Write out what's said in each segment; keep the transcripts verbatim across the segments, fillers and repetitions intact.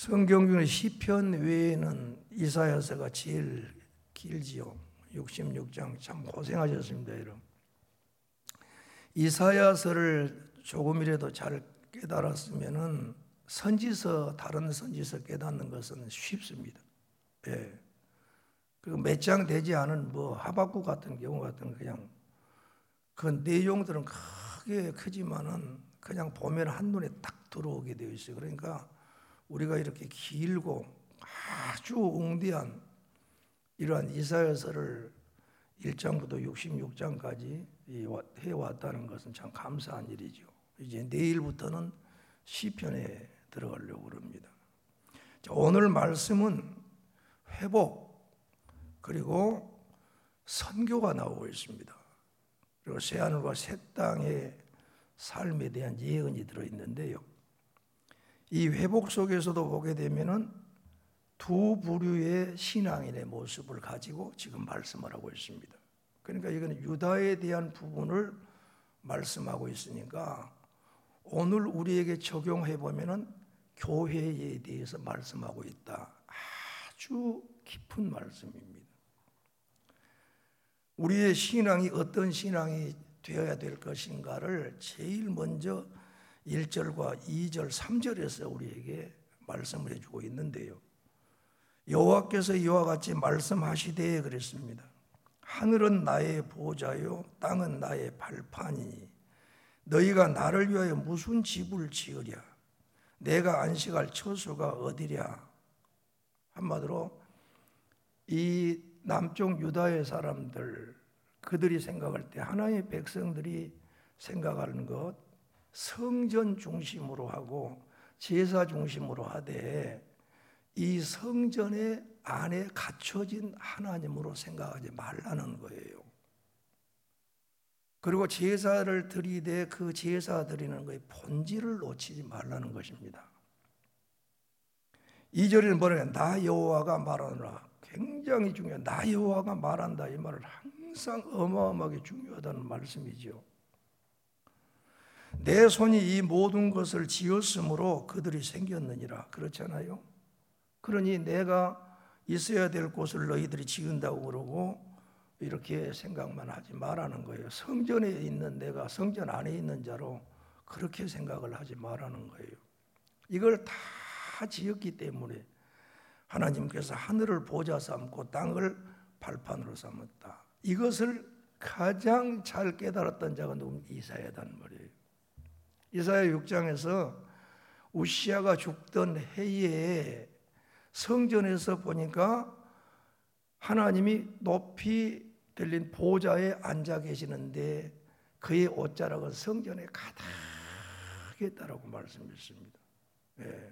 성경 중에 시편 외에는 이사야서가 제일 길지요. 육십육 장 참 고생하셨습니다, 여러분. 이사야서를 조금이라도 잘 깨달았으면은 선지서, 다른 선지서 깨닫는 것은 쉽습니다. 예. 그리고 몇 장 되지 않은 뭐 하박국 같은 경우 같은 그냥 그 내용들은 크게 크지만은 그냥 보면 한눈에 딱 들어오게 되어 있어요. 그러니까 우리가 이렇게 길고 아주 웅대한 이러한 이사야서를 일 장부터 육십육 장까지 해왔다는 것은 참 감사한 일이죠. 이제 내일부터는 시편에 들어가려고 합니다. 자, 오늘 말씀은 회복 그리고 선교가 나오고 있습니다. 그리고 새하늘과 새 땅의 삶에 대한 예언이 들어있는데요. 이 회복 속에서도 보게 되면은 두 부류의 신앙인의 모습을 가지고 지금 말씀을 하고 있습니다. 그러니까 이거는 유다에 대한 부분을 말씀하고 있으니까 오늘 우리에게 적용해 보면은 교회에 대해서 말씀하고 있다. 아주 깊은 말씀입니다. 우리의 신앙이 어떤 신앙이 되어야 될 것인가를 제일 먼저 일 절과 이 절, 삼 절에서 우리에게 말씀을 해주고 있는데요. 여호와께서 이와 같이 말씀하시되 그랬습니다. 하늘은 나의 보좌요 땅은 나의 발판이니 너희가 나를 위하여 무슨 집을 지으랴? 내가 안식할 처소가 어디랴? 한마디로 이 남쪽 유다의 사람들 그들이 생각할 때 하나님의 백성들이 생각하는 것 성전 중심으로 하고 제사 중심으로 하되 이 성전의 안에 갖춰진 하나님으로 생각하지 말라는 거예요. 그리고 제사를 드리되 그 제사 드리는 것의 본질을 놓치지 말라는 것입니다. 이 절에는 뭐냐면 나 여호와가 말하노라. 굉장히 중요한 나 여호와가 말한다 이 말은 항상 어마어마하게 중요하다는 말씀이죠. 내 손이 이 모든 것을 지었으므로 그들이 생겼느니라. 그렇잖아요. 그러니 내가 있어야 될 곳을 너희들이 지은다고 그러고 이렇게 생각만 하지 말라는 거예요. 성전에 있는 내가 성전 안에 있는 자로 그렇게 생각을 하지 말라는 거예요. 이걸 다 지었기 때문에 하나님께서 하늘을 보좌 삼고 땅을 발판으로 삼았다. 이것을 가장 잘 깨달았던 자가 누구면 이사야단 말이에요. 이사야 육 장에서 우시아가 죽던 해에 성전에서 보니까 하나님이 높이 들린 보좌에 앉아 계시는데 그의 옷자락은 성전에 가득했다라고 말씀했습니다. 네.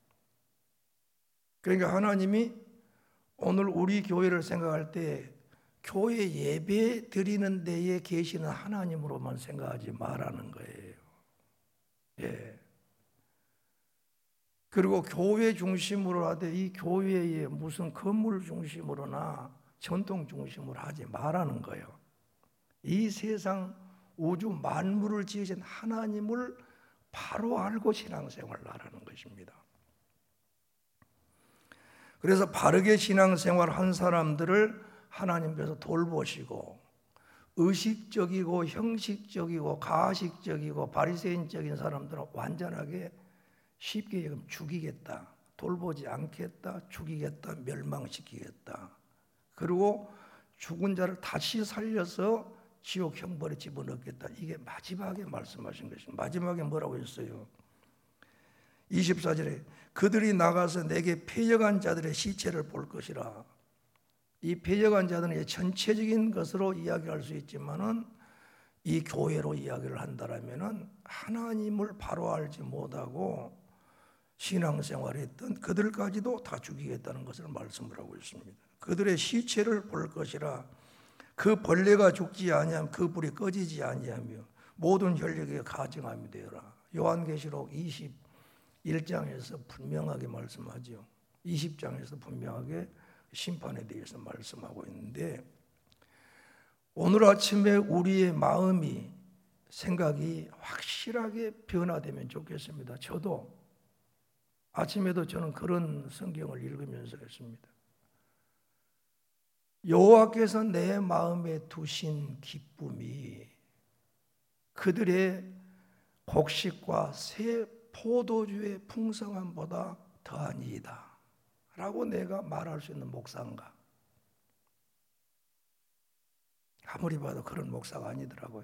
그러니까 하나님이 오늘 우리 교회를 생각할 때 교회 예배 드리는 데에 계시는 하나님으로만 생각하지 말라는 거예요. 예. 그리고 교회 중심으로 하되 이 교회에 무슨 건물 중심으로나 전통 중심으로 하지 말라는 거예요. 이 세상 우주 만물을 지으신 하나님을 바로 알고 신앙생활을 하라는 것입니다. 그래서 바르게 신앙생활 한 사람들을 하나님께서 돌보시고 의식적이고 형식적이고 가식적이고 바리새인적인 사람들은 완전하게 쉽게 죽이겠다, 돌보지 않겠다, 죽이겠다, 멸망시키겠다. 그리고 죽은 자를 다시 살려서 지옥 형벌에 집어넣겠다. 이게 마지막에 말씀하신 것입니다. 마지막에 뭐라고 했어요? 이십사 절에 그들이 나가서 내게 패역한 자들의 시체를 볼 것이라. 이 패역한 자들은 전체적인 것으로 이야기할 수 있지만은 이 교회로 이야기를 한다라면은 하나님을 바로 알지 못하고 신앙생활했던 그들까지도 다 죽이겠다는 것을 말씀을 하고 있습니다. 그들의 시체를 볼 것이라. 그 벌레가 죽지 아니하면 그 불이 꺼지지 아니하며 모든 혈육에 가증함이 되어라. 요한계시록 이십일 장에서 분명하게 말씀하죠. 이십 장에서 분명하게 심판에 대해서 말씀하고 있는데 오늘 아침에 우리의 마음이 생각이 확실하게 변화되면 좋겠습니다. 저도 아침에도 저는 그런 성경을 읽으면서 했습니다. 여호와께서 내 마음에 두신 기쁨이 그들의 곡식과 새 포도주의 풍성함보다 더하니이다 라고 내가 말할 수 있는 목사인가? 아무리 봐도 그런 목사가 아니더라고요.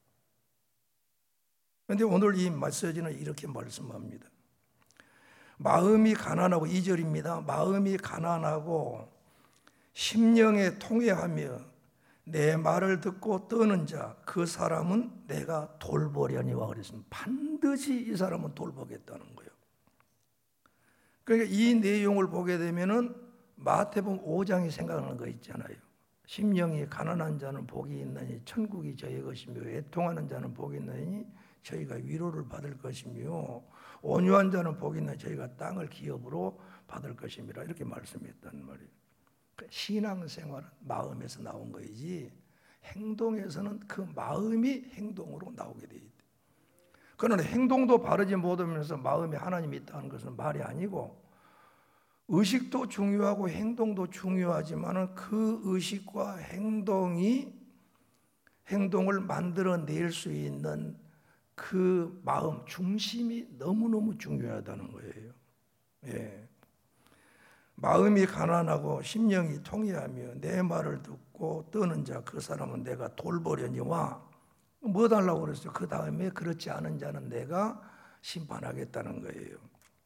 그런데 오늘 이 메시지는 이렇게 말씀합니다. 마음이 가난하고, 이 절입니다. 마음이 가난하고 심령에 통회하며 내 말을 듣고 떠는 자, 그 사람은 내가 돌보려니와 그랬습니다. 반드시 이 사람은 돌보겠다는 거예요. 그러니까 이 내용을 보게 되면은 마태복음 오 장이 생각나는 거 있잖아요. 심령이 가난한 자는 복이 있나니 천국이 저의 것이며 애통하는 자는 복이 있나니 저희가 위로를 받을 것이며 온유한 자는 복이 있나니 저희가 땅을 기업으로 받을 것입니다. 이렇게 말씀했단 말이에요. 신앙생활은 마음에서 나온 거이지 행동에서는 그 마음이 행동으로 나오게 돼 있다. 그러나 행동도 바르지 못하면서 마음에 하나님이 있다는 것은 말이 아니고, 의식도 중요하고 행동도 중요하지만 그 의식과 행동이 행동을 만들어낼 수 있는 그 마음 중심이 너무너무 중요하다는 거예요. 예. 마음이 가난하고 심령이 통회하며 내 말을 듣고 떠는 자, 그 사람은 내가 돌보려니와, 뭐 달라고 그랬어요? 그 다음에 그렇지 않은 자는 내가 심판하겠다는 거예요.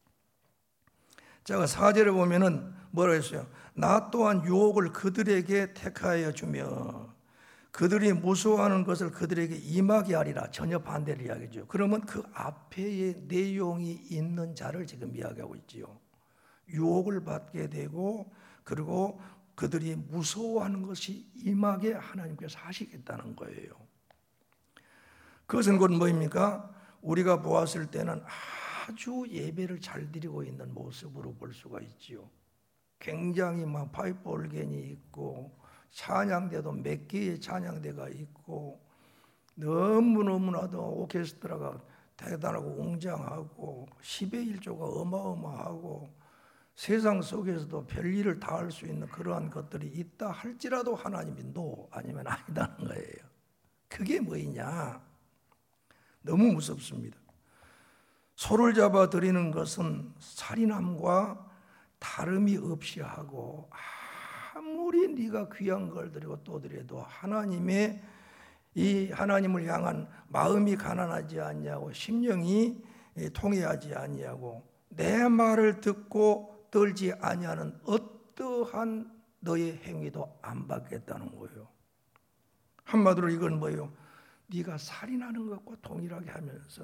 제가 사 절에 보면은 뭐라 했어요? 나 또한 유혹을 그들에게 택하여 주며 그들이 무서워하는 것을 그들에게 임하게 하리라. 전혀 반대를 이야기죠. 그러면 그 앞에 내용이 있는 자를 지금 이야기하고 있지요. 유혹을 받게 되고 그리고 그들이 무서워하는 것이 임하게 하나님께서 하시겠다는 거예요. 그것은 곧 뭐입니까? 우리가 보았을 때는 아주 예배를 잘 드리고 있는 모습으로 볼 수가 있지요. 굉장히 막 파이프 올겐이 있고 찬양대도 몇 개의 찬양대가 있고 너무너무나도 오케스트라가 대단하고 웅장하고 십의 일조가 어마어마하고 세상 속에서도 별일을 다 할 수 있는 그러한 것들이 있다 할지라도 하나님이 노 아니면 아니다는 거예요. 그게 뭐이냐? 너무 무섭습니다. 소를 잡아 드리는 것은 살인함과 다름이 없이 하고, 아무리 네가 귀한 걸 드리고 또 드려도 하나님의 이 하나님을 향한 마음이 가난하지 않냐고, 심령이 통회하지 않냐고, 내 말을 듣고 떨지 아니하는 어떠한 너의 행위도 안 받겠다는 거예요. 한마디로 이건 뭐예요? 네가 살인하는 것과 동일하게 하면서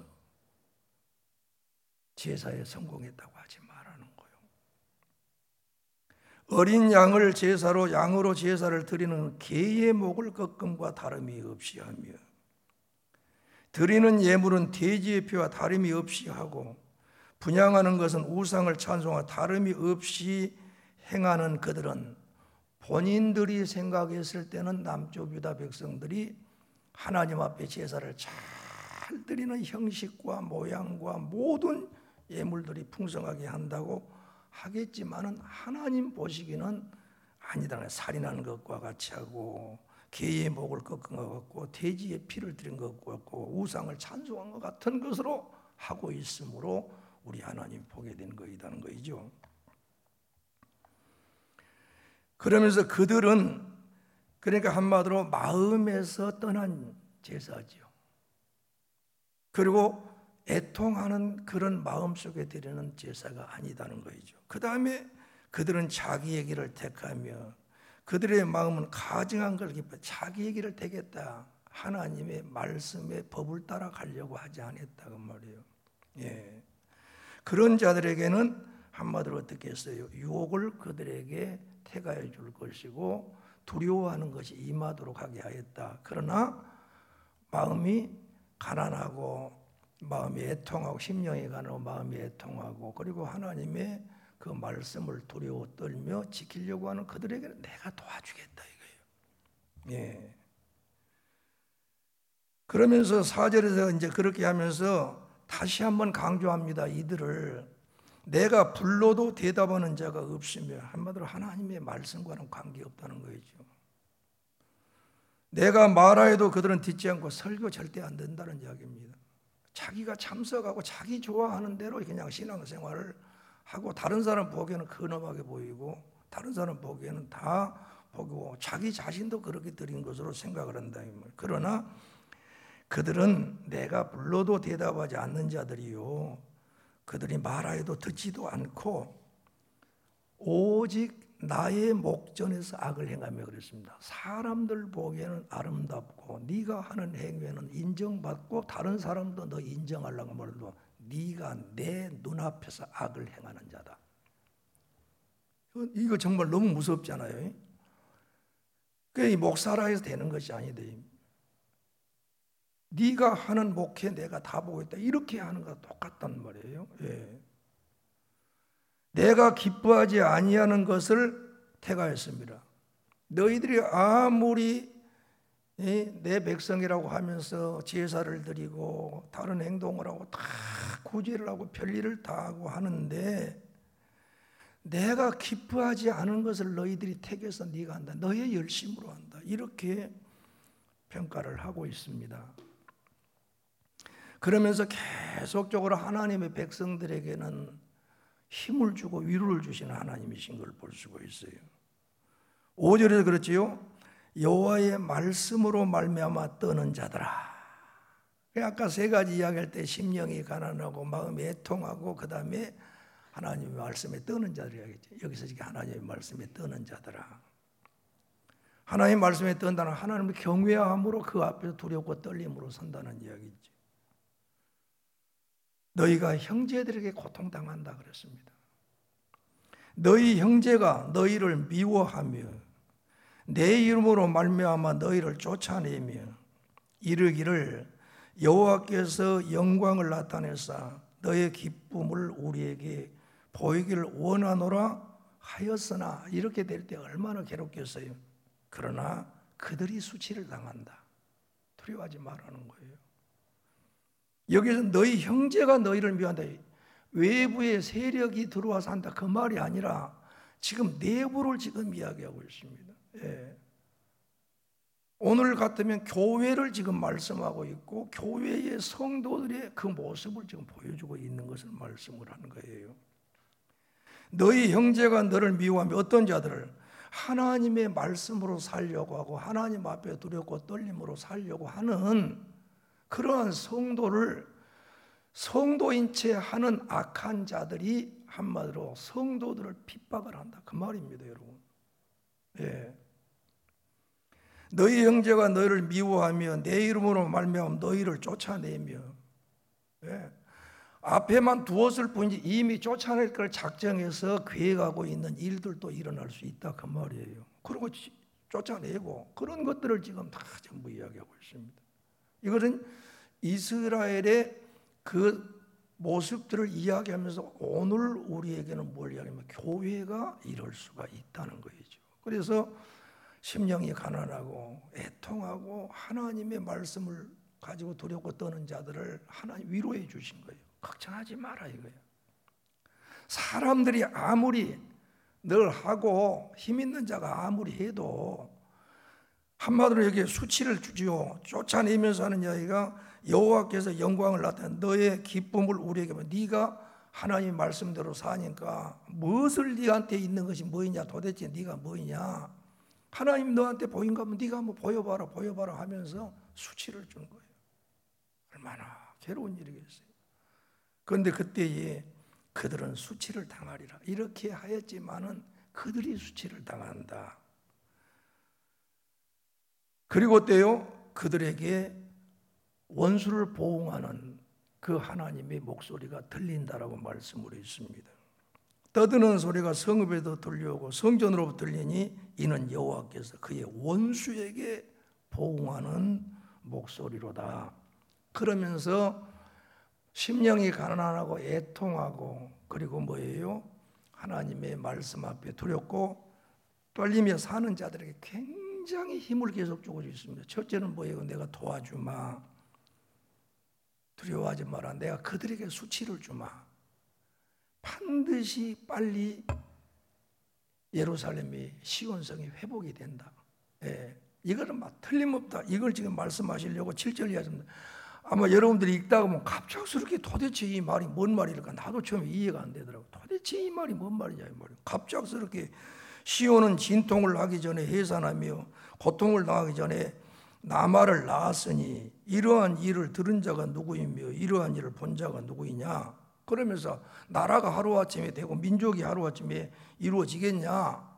제사에 성공했다고 하지 말라는 거예요. 어린 양을 제사로 양으로 제사를 드리는 개의 목을 꺾음과 다름이 없이 하며 드리는 예물은 돼지의 피와 다름이 없이 하고 분향하는 것은 우상을 찬송하고 다름이 없이 행하는 그들은 본인들이 생각했을 때는 남쪽 유다 백성들이 하나님 앞에 제사를 잘 드리는 형식과 모양과 모든 예물들이 풍성하게 한다고 하겠지만은 하나님 보시기는 아니다. 살인하는 것과 같이 하고 개의 목을 꺾은 것 같고 돼지의 피를 드린 것 같고 우상을 찬송한 것 같은 것으로 하고 있으므로 우리 하나님 보게 된 것이라는 거이죠. 그러면서 그들은 그러니까 한마디로 마음에서 떠난 제사지요. 그리고 애통하는 그런 마음속에 드리는 제사가 아니다는 거죠. 그 다음에 그들은 자기 얘기를 택하며 그들의 마음은 가증한 걸 기뻐 자기 얘기를 택했다. 하나님의 말씀의 법을 따라 가려고 하지 않았다고 말이에요. 예. 그런 자들에게는 한마디로 어떻게 했어요? 유혹을 그들에게 택하여 줄 것이고 두려워하는 것이 임하도록 하게 하였다. 그러나 마음이 가난하고 마음이 애통하고 심령이 가난하고 마음이 애통하고 그리고 하나님의 그 말씀을 두려워 떨며 지키려고 하는 그들에게는 내가 도와주겠다 이거예요. 예. 그러면서 사 절에서 이제 그렇게 하면서 다시 한번 강조합니다. 이들을 내가 불러도 대답하는 자가 없으며, 한마디로 하나님의 말씀과는 관계없다는 거죠. 내가 말하여도 그들은 듣지 않고 설교 절대 안 된다는 이야기입니다. 자기가 참석하고 자기 좋아하는 대로 그냥 신앙생활을 하고, 다른 사람 보기에는 근엄하게 보이고 다른 사람 보기에는 다 보고 자기 자신도 그렇게 드린 것으로 생각을 한다. 그러나 그들은 내가 불러도 대답하지 않는 자들이요, 그들이 말하여도 듣지도 않고 오직 나의 목전에서 악을 행하며 그랬습니다. 사람들 보기에는 아름답고 네가 하는 행위에는 인정받고 다른 사람도 너 인정하려고 말도 네가 내 눈앞에서 악을 행하는 자다. 이거 정말 너무 무섭잖아요. 그게 목사라 해서 되는 것이 아니다. 네가 하는 목회 내가 다 보고 있다, 이렇게 하는 것과 똑같단 말이에요. 예. 내가 기뻐하지 아니하는 것을 택하였습니다. 너희들이 아무리 내 백성이라고 하면서 제사를 드리고 다른 행동을 하고 다 구제를 하고 별일을 다 하고 하는데, 내가 기뻐하지 않은 것을 너희들이 택해서 네가 한다, 너의 열심으로 한다, 이렇게 평가를 하고 있습니다. 그러면서 계속적으로 하나님의 백성들에게는 힘을 주고 위로를 주시는 하나님이신 걸 볼 수가 있어요. 오 절에서 그렇지요. 여호와의 말씀으로 말미암아 떠는 자들아. 아까 세 가지 이야기할 때 심령이 가난하고 마음이 애통하고 그 다음에 하나님의 말씀에 떠는 자들 이야기죠. 여기서 지금 하나님의 말씀에 떠는 자들아. 하나님의 말씀에 떤다는 하나님을 경외함으로 그 앞에서 두렵고 떨림으로 선다는 이야기죠. 너희가 형제들에게 고통당한다 그랬습니다. 너희 형제가 너희를 미워하며 내 이름으로 말미암아 너희를 쫓아내며 이르기를 여호와께서 영광을 나타내사 너의 기쁨을 우리에게 보이기를 원하노라 하였으나, 이렇게 될 때 얼마나 괴롭겠어요. 그러나 그들이 수치를 당한다. 두려워하지 말라는 거예요. 여기서 너희 형제가 너희를 미워한다. 외부의 세력이 들어와서 한다, 그 말이 아니라 지금 내부를 지금 이야기하고 있습니다. 예. 오늘 같으면 교회를 지금 말씀하고 있고 교회의 성도들의 그 모습을 지금 보여주고 있는 것을 말씀을 하는 거예요. 너희 형제가 너를 미워하며, 어떤 자들을? 하나님의 말씀으로 살려고 하고 하나님 앞에 두렵고 떨림으로 살려고 하는 그러한 성도를 성도인 채 하는 악한 자들이 한마디로 성도들을 핍박을 한다, 그 말입니다, 여러분. 예. 너희 형제가 너희를 미워하며 내 이름으로 말미암아 너희를 쫓아내며, 예. 앞에만 두었을 뿐이지 이미 쫓아낼 걸 작정해서 계획하고 있는 일들도 일어날 수 있다, 그 말이에요. 그리고 쫓아내고 그런 것들을 지금 다 전부 이야기하고 있습니다. 이것은 이스라엘의 그 모습들을 이야기하면서 오늘 우리에게는 뭘 이야기하면 교회가 이럴 수가 있다는 거죠. 그래서 심령이 가난하고 애통하고 하나님의 말씀을 가지고 두렵고 떠는 자들을 하나님 위로해 주신 거예요. 걱정하지 마라 이거예요. 사람들이 아무리 늘 하고 힘 있는 자가 아무리 해도, 한마디로 여기에 수치를 주지요. 쫓아내면서 하는 이야기가 여호와께서 영광을 나타내 너의 기쁨을 우리에게, 네가 하나님 말씀대로 사니까 무엇을 네한테 있는 것이 뭐이냐, 도대체 네가 뭐이냐, 하나님 너한테 보인 거 하면 네가 한번 보여봐라 보여봐라 하면서 수치를 준 거예요. 얼마나 괴로운 일이겠어요. 그런데 그때에 그들은 수치를 당하리라 이렇게 하였지만은 그들이 수치를 당한다. 그리고 때요 그들에게 원수를 보응하는 그 하나님의 목소리가 들린다라고 말씀을 했습니다. 떠드는 소리가 성읍에도 들려오고 성전으로부터 들리니 이는 여호와께서 그의 원수에게 보응하는 목소리로다. 그러면서 심령이 가난하고 애통하고 그리고 뭐예요? 하나님의 말씀 앞에 두렵고 떨리며 사는 자들에게 굉장히 힘을 계속 주고 있습니다. 첫째는 뭐예요? 내가 도와주마. 두려워하지 마라. 내가 그들에게 수치를 주마. 반드시 빨리 예루살렘이 시온성이 회복이 된다. 예, 이거는 막 틀림없다. 이걸 지금 말씀하시려고 칠 절 이하입니다. 아마 여러분들이 읽다가 보면 갑작스럽게 도대체 이 말이 뭔 말일까? 나도 처음에 이해가 안 되더라고. 도대체 이 말이 뭔 말이냐 이 말이야. 갑작스럽게 시온은 진통을 하기 전에 해산하며 고통을 당하기 전에 나말을 낳았으니 이러한 일을 들은 자가 누구이며 이러한 일을 본 자가 누구이냐? 그러면서 나라가 하루아침에 되고 민족이 하루아침에 이루어지겠냐?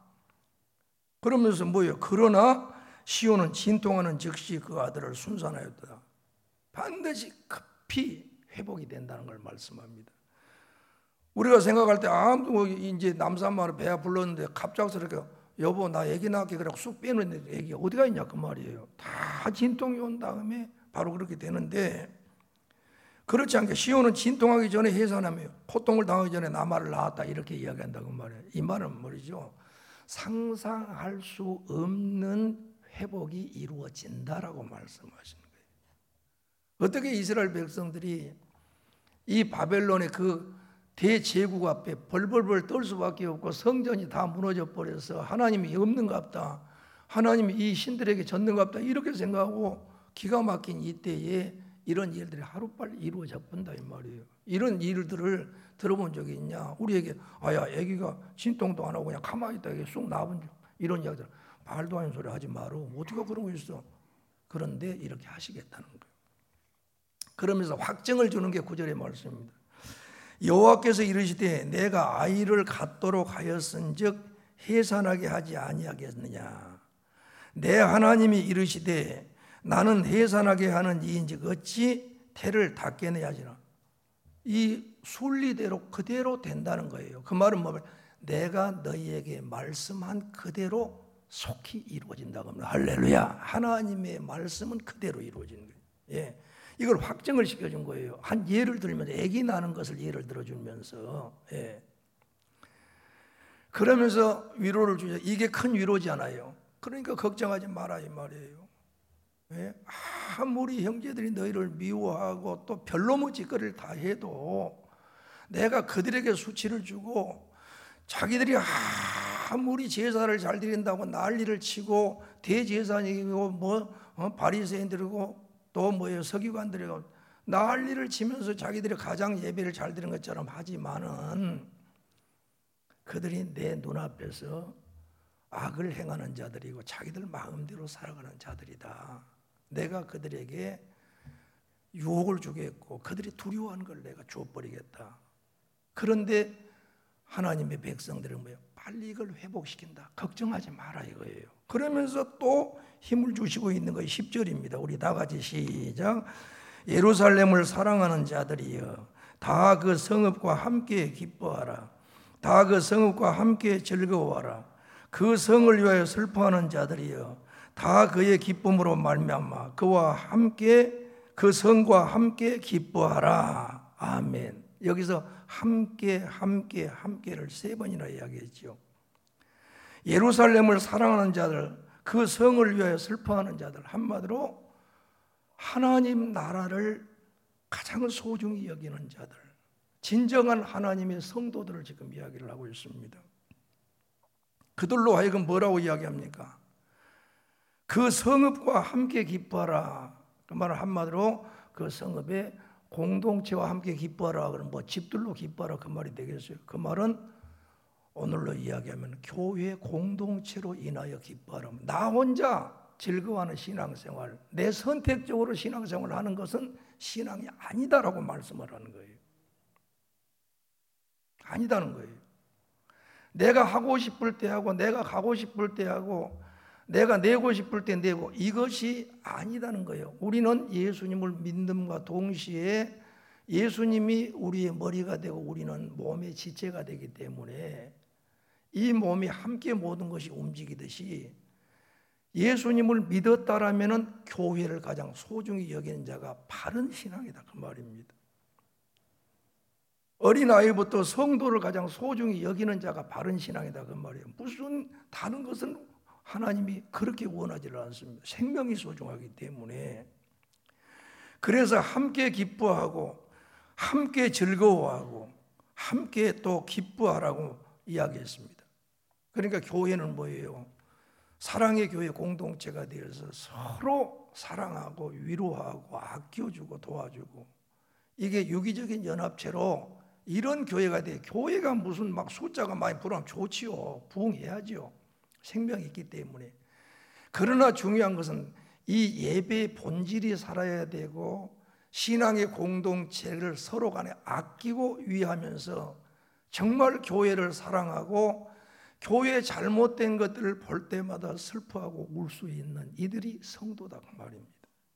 그러면서 뭐예요? 그러나 시온은 진통하는 즉시 그 아들을 순산하였다. 반드시 급히 회복이 된다는 걸 말씀합니다. 우리가 생각할 때 아무 이제 남산마을 배가 불렀는데 갑작스럽게 여보 나 애기 낳게 그래 쑥 빼놓는데 애기 어디가 있냐 그 말이에요. 다 진통이 온 다음에 바로 그렇게 되는데 그렇지 않게 시온은 진통하기 전에 해산하며 고통을 당하기 전에 나말을 낳았다 이렇게 이야기한다고 말이에요. 이 말은 뭐죠? 상상할 수 없는 회복이 이루어진다라고 말씀하시는 거예요. 어떻게 이스라엘 백성들이 이 바벨론의 그 대제국 앞에 벌벌벌 떨 수밖에 없고 성전이 다 무너져 버려서 하나님이 없는갑다, 하나님이 이 신들에게 졌는갑다 이렇게 생각하고 기가 막힌 이때에 이런 일들이 하루빨리 이루어져 본다 이 말이에요. 이런 일들을 들어본 적이 있냐? 우리에게 아야 아기가 진통도 안 하고 그냥 가만히 있다 이게 쑥 나본 적 이런 이야기들 말도 안 되는 소리 하지 마라. 어떻게 그런 거 있어? 그런데 이렇게 하시겠다는 거예요. 그러면서 확증을 주는 게 구 절의 말씀입니다. 여호와께서 이르시되 내가 아이를 갖도록 하였은즉 해산하게 하지 아니하겠느냐. 내 하나님이 이르시되 나는 해산하게 하는 이인즉 어찌 태를 닫게 내야지나. 이 순리대로 그대로 된다는 거예요. 그 말은 뭐냐면 내가 너희에게 말씀한 그대로 속히 이루어진다고 합니다. 할렐루야. 하나님의 말씀은 그대로 이루어지는 거예요. 예. 이걸 확정을 시켜준 거예요. 한 예를 들면서 아기 낳는 것을 예를 들어주면서 예. 그러면서 위로를 주죠. 이게 큰 위로지 않아요. 그러니까 걱정하지 마라 이 말이에요. 예? 아무리 형제들이 너희를 미워하고 또 별로무 짓거리를 다 해도 내가 그들에게 수치를 주고 자기들이 아무리 제사를 잘 드린다고 난리를 치고 대제사장이고 뭐 어? 바리새인들이고 또 뭐예요 서기관들이고 난리를 치면서 자기들이 가장 예배를 잘 드리는 것처럼 하지만은 그들이 내 눈앞에서 악을 행하는 자들이고 자기들 마음대로 살아가는 자들이다. 내가 그들에게 유혹을 주겠고 그들이 두려워하는 걸 내가 주어버리겠다. 그런데 하나님의 백성들은 뭐예요? 빨리 이걸 회복시킨다. 걱정하지 마라 이거예요. 그러면서 또 힘을 주시고 있는 것이 십 절입니다. 우리 다 같이 시작. 예루살렘을 사랑하는 자들이여 다 그 성읍과 함께 기뻐하라. 다 그 성읍과 함께 즐거워하라. 그 성을 위하여 슬퍼하는 자들이여 다 그의 기쁨으로 말미암아 그와 함께 그 성과 함께 기뻐하라. 아멘. 여기서 함께 함께 함께를 세 번이나 이야기했죠. 예루살렘을 사랑하는 자들, 그 성을 위하여 슬퍼하는 자들, 한마디로 하나님 나라를 가장 소중히 여기는 자들, 진정한 하나님의 성도들을 지금 이야기를 하고 있습니다. 그들로 하여금 뭐라고 이야기합니까? 그 성읍과 함께 기뻐하라. 그 말은 한마디로 그 성읍의 공동체와 함께 기뻐하라. 그럼 뭐 집들로 기뻐하라 그 말이 되겠어요. 그 말은 오늘로 이야기하면 교회 공동체로 인하여 기뻐하라. 나 혼자 즐거워하는 신앙생활, 내 선택적으로 신앙생활을 하는 것은 신앙이 아니다라고 말씀을 하는 거예요. 아니다는 거예요. 내가 하고 싶을 때 하고 내가 가고 싶을 때 하고 내가 내고 싶을 때 내고 이것이 아니다는 거예요. 우리는 예수님을 믿음과 동시에 예수님이 우리의 머리가 되고 우리는 몸의 지체가 되기 때문에 이 몸이 함께 모든 것이 움직이듯이 예수님을 믿었다라면 교회를 가장 소중히 여기는 자가 바른 신앙이다 그 말입니다. 어린아이부터 성도를 가장 소중히 여기는 자가 바른 신앙이다 그 말이에요. 무슨 다른 것은 하나님이 그렇게 원하지를 않습니다. 생명이 소중하기 때문에. 그래서 함께 기뻐하고 함께 즐거워하고 함께 또 기뻐하라고 이야기했습니다. 그러니까 교회는 뭐예요? 사랑의 교회 공동체가 되어서 서로 사랑하고 위로하고 아껴주고 도와주고, 이게 유기적인 연합체로 이런 교회가 돼. 교회가 무슨 막 숫자가 많이 불어나면 좋지요. 부흥해야죠. 생명이 있기 때문에. 그러나 중요한 것은 이 예배의 본질이 살아야 되고, 신앙의 공동체를 서로 간에 아끼고 위하면서 정말 교회를 사랑하고 교회의 잘못된 것들을 볼 때마다 슬퍼하고 울 수 있는 이들이 성도다 그 말입니다.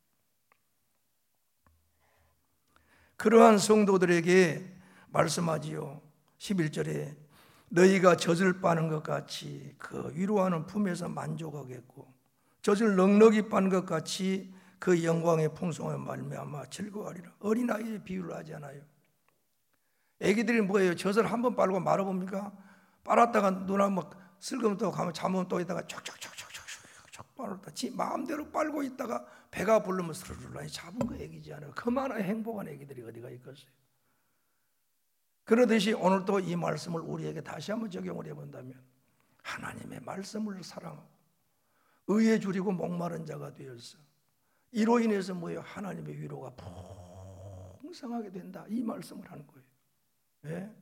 그러한 성도들에게 말씀하지요. 십일 절에 너희가 젖을 빠는 것 같이 그 위로하는 품에서 만족하겠고, 젖을 넉넉히 빠는 것 같이 그 영광의 풍성함에 말미암아 즐거워하리라. 어린아이의 비유를 하지 않아요? 애기들이 뭐예요? 젖을 한번 빨고 말아봅니까? 빨았다가 누나 막 슬금 또 가면 잠은 또 있다가 촉촉촉촉촉촉 빨았다. 지 마음대로 빨고 있다가 배가 부르면 스르르 잡은 거 애기지 않아요? 그만한 행복한 애기들이 어디가 있겠어요? 그러듯이 오늘 또 이 말씀을 우리에게 다시 한번 적용을 해본다면, 하나님의 말씀을 사랑하고 의에 줄이고 목마른 자가 되어서 이로 인해서 뭐예요? 하나님의 위로가 풍성하게 된다, 이 말씀을 하는 거예요. 예?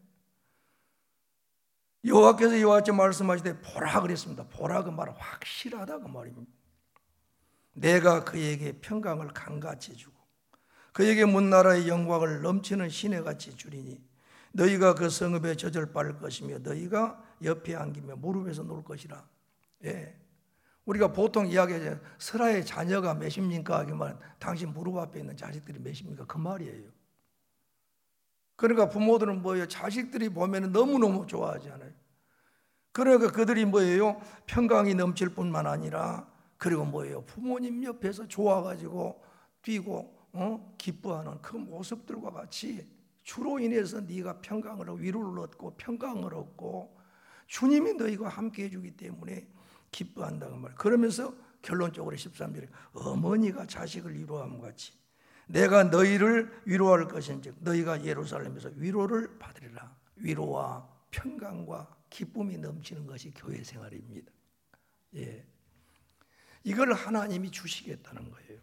여호와께서 이와 같이 말씀하시되 보라 그랬습니다. 보라 그 말은 확실하다 그 말입니다. 내가 그에게 평강을 강같이 주고 그에게 문나라의 영광을 넘치는 시내같이 주리니 너희가 그 성읍에 젖을 빨을 것이며 너희가 옆에 안기며 무릎에서 놀 것이라. 예. 우리가 보통 이야기하죠. 설아의 자녀가 몇입니까? 하기만 당신 무릎 앞에 있는 자식들이 몇입니까? 그 말이에요. 그러니까 부모들은 뭐예요? 자식들이 보면 너무너무 좋아하잖아요. 그러니까 그들이 뭐예요? 평강이 넘칠 뿐만 아니라, 그리고 뭐예요? 부모님 옆에서 좋아가지고 뛰고 어? 기뻐하는 그 모습들과 같이 주로 인해서 네가 평강을, 위로를 얻고 평강을 얻고 주님이 너희와 함께 해주기 때문에 기뻐한다는 말. 그러면서 결론적으로 십삼 절에 어머니가 자식을 위로함 같이 내가 너희를 위로할 것인즉 너희가 예루살렘에서 위로를 받으리라. 위로와 평강과 기쁨이 넘치는 것이 교회 생활입니다. 예. 이걸 하나님이 주시겠다는 거예요.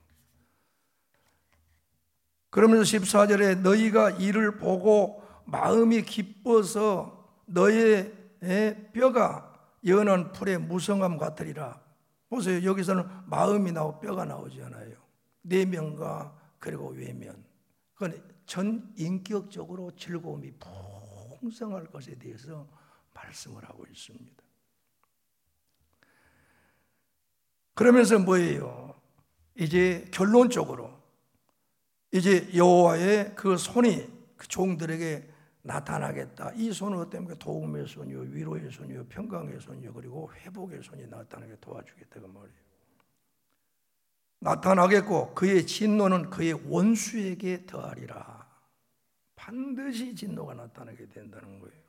그러면서 십사 절에 너희가 이를 보고 마음이 기뻐서 너의 뼈가 연한 풀의 무성함 같으리라. 보세요. 여기서는 마음이 나오고 뼈가 나오지 않아요. 내면과 그리고 외면. 그건 전 인격적으로 즐거움이 풍성할 것에 대해서 말씀을 하고 있습니다. 그러면서 뭐예요? 이제 결론적으로 이제 여호와의 그 손이 그 종들에게 나타나겠다. 이 손은 어떻습니까? 도움의 손이요, 위로의 손이요, 평강의 손이요, 그리고 회복의 손이 나타나게 도와주겠다 그 말이에요. 나타나겠고 그의 진노는 그의 원수에게 더하리라. 반드시 진노가 나타나게 된다는 거예요.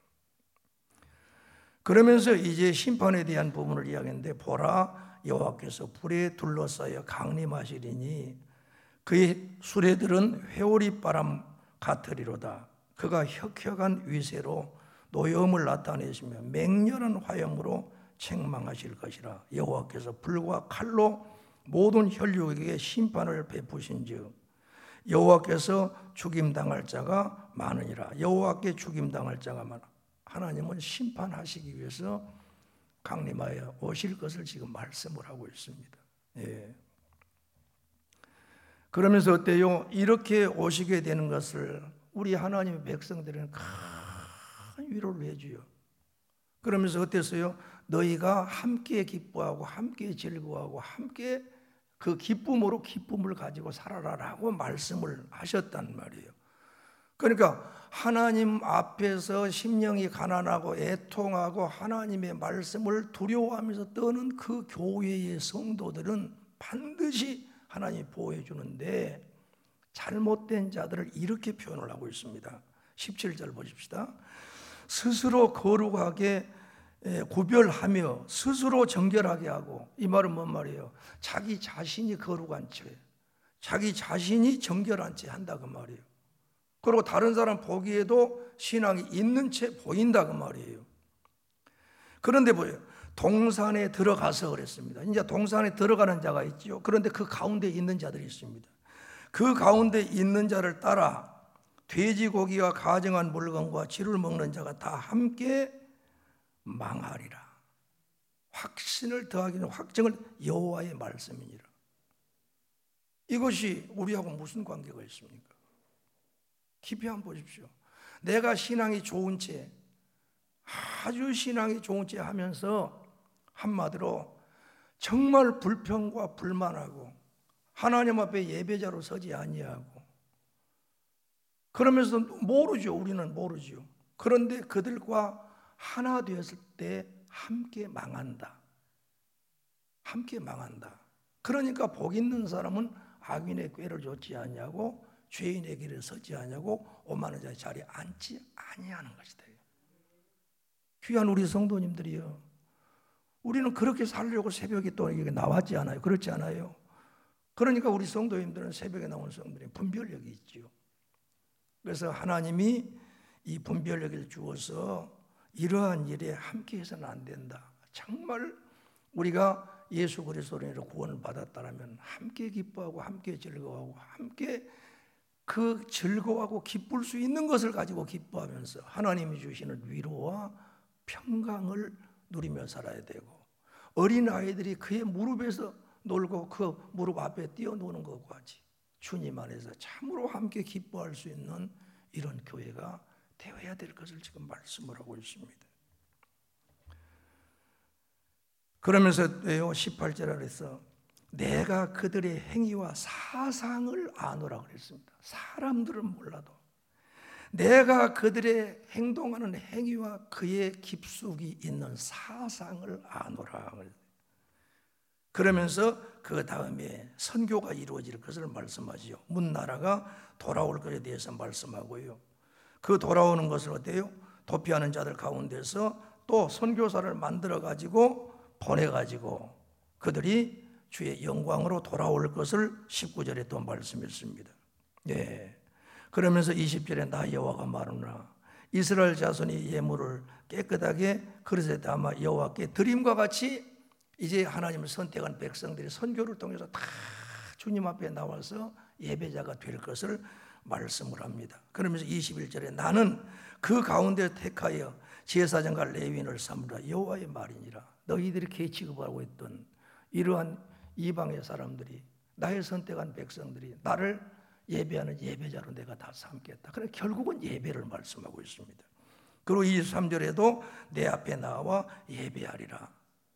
그러면서 이제 심판에 대한 부분을 이야기했는데, 보라 여호와께서 불에 둘러싸여 강림하시리니 그의 수레들은 회오리 바람 같으리로다. 그가 혁혁한 위세로 노여움을 나타내시며 맹렬한 화염으로 책망하실 것이라. 여호와께서 불과 칼로 모든 혈육에게 심판을 베푸신즉 여호와께서 죽임당할 자가 많으니라. 여호와께 죽임당할 자가 많아. 하나님은 심판하시기 위해서 강림하여 오실 것을 지금 말씀을 하고 있습니다. 예. 그러면서 어때요? 이렇게 오시게 되는 것을 우리 하나님의 백성들은 큰 위로를 해줘요. 그러면서 어땠어요? 너희가 함께 기뻐하고 함께 즐거워하고 함께 그 기쁨으로 기쁨을 가지고 살아라라고 말씀을 하셨단 말이에요. 그러니까 하나님 앞에서 심령이 가난하고 애통하고 하나님의 말씀을 두려워하면서 떠는 그 교회의 성도들은 반드시 하나님이 보호해 주는데, 잘못된 자들을 이렇게 표현을 하고 있습니다. 십칠 절 보십시다. 스스로 거룩하게 구별하며 스스로 정결하게 하고. 이 말은 뭔 말이에요? 자기 자신이 거룩한 채, 자기 자신이 정결한 채 한다 그 말이에요. 그리고 다른 사람 보기에도 신앙이 있는 채 보인다 그 말이에요. 그런데 뭐예요? 동산에 들어가서 그랬습니다. 이제 동산에 들어가는 자가 있지요. 그런데 그 가운데 있는 자들이 있습니다. 그 가운데 있는 자를 따라 돼지고기와 가증한 물건과 쥐를 먹는 자가 다 함께 망하리라. 확신을 더하기는 확정을 여호와의 말씀이니라. 이것이 우리하고 무슨 관계가 있습니까? 깊이 한번 보십시오. 내가 신앙이 좋은 채, 아주 신앙이 좋은 채 하면서 한마디로 정말 불평과 불만하고 하나님 앞에 예배자로 서지 아니하고, 그러면서 모르죠. 우리는 모르죠. 그런데 그들과 하나 되었을 때 함께 망한다. 함께 망한다. 그러니까 복 있는 사람은 악인의 꾀를 좇지 아니하고 죄인의 길에 서지 아니하고 오만한 자의 자리에 앉지 아니하는 것이다. 귀한 우리 성도님들이요, 우리는 그렇게 살려고 새벽에 또 여기 나왔지 않아요? 그렇지 않아요? 그러니까 우리 성도님들은 새벽에 나온 성도들이 분별력이 있지요. 그래서 하나님이 이 분별력을 주어서 이러한 일에 함께 해서는 안 된다. 정말 우리가 예수 그리스도로 구원을 받았다면 함께 기뻐하고 함께 즐거워하고 함께 그 즐거워하고 기쁠 수 있는 것을 가지고 기뻐하면서 하나님이 주시는 위로와 평강을 누리며 살아야 되고, 어린 아이들이 그의 무릎에서 놀고 그 무릎 앞에 뛰어노는 것과 같이 주님 안에서 참으로 함께 기뻐할 수 있는 이런 교회가 되어야 될 것을 지금 말씀을 하고 있습니다. 그러면서 십팔 절에 그래서 내가 그들의 행위와 사상을 아노라 그랬습니다. 사람들은 몰라도 내가 그들의 행동하는 행위와 그의 깊숙이 있는 사상을 아노라. 그러면서 그 다음에 선교가 이루어질 것을 말씀하지요. 문나라가 돌아올 것에 대해서 말씀하고요. 그 돌아오는 것을 어때요? 도피하는 자들 가운데서 또 선교사를 만들어 가지고 보내 가지고 그들이 주의 영광으로 돌아올 것을 십구 절에 또 말씀했습니다. 예. 그러면서 이십 절에 나 여호와가 말하노라. 이스라엘 자손이 예물을 깨끗하게 그릇에 담아 여호와께 드림과 같이 이제 하나님을 선택한 백성들이 선교를 통해서 다 주님 앞에 나와서 예배자가 될 것을 말씀을 합니다. 그러면서 이십일 절에 나는 그 가운데 택하여 제사장과 레위인을 삼으라 여호와의 말이니라. 너희들이 개 취급하고 있던 이러한 이방의 사람들이, 나의 선택한 백성들이 나를 예배하는 예배자로 내가 다 삼겠다. 그래 결국은 예배를 말씀하고 있습니다. 그리고 이십삼 절에도 내 앞에 나와 예배하리라.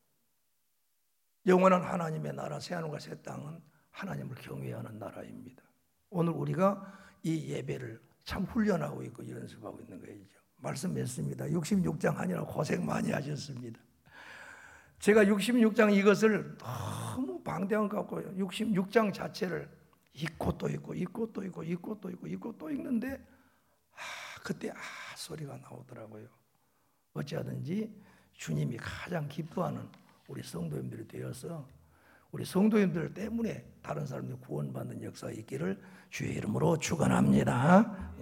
영원한 하나님의 나라 새하늘과 새 땅은 하나님을 경외하는 나라입니다. 오늘 우리가 이 예배를 참 훈련하고 있고 연습하고 있는 거죠. 말씀했습니다. 육십육 장 하느라고 고생 많이 하셨습니다. 제가 육십육 장 이것을 너무 방대한 것 같고요. 육십육 장 자체를 읽고 또 읽고 읽고 또 읽고 읽고 또 읽고 읽고 또 읽는데 아, 그때 아 소리가 나오더라고요. 어찌하든지 주님이 가장 기뻐하는 우리 성도님들이 되어서 우리 성도님들 때문에 다른 사람들이 구원받는 역사가 있기를 주의 이름으로 축원합니다.